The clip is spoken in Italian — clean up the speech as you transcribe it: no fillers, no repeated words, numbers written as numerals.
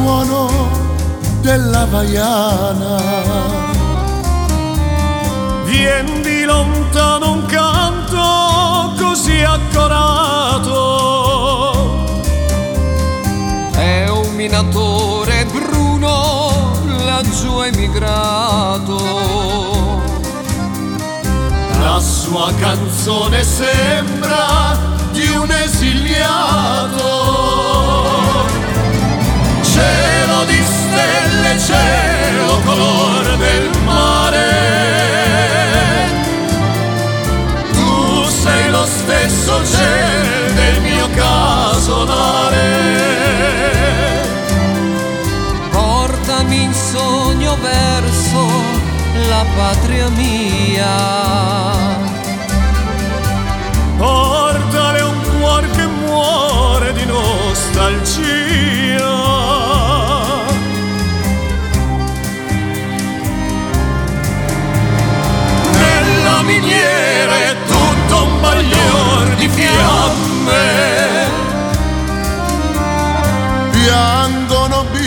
suono della vaiana. Vien di lontano un canto così accorato, è un minatore bruno laggiù emigrato. La sua canzone sembra di un esiliato. Cielo di stelle, cielo color del mare, tu sei lo stesso cielo del mio casolare. Portami in sogno verso la patria mia, portale un cuor che muore di nostalgia. Nella miniera è tutto un baglior di fiamme, piangono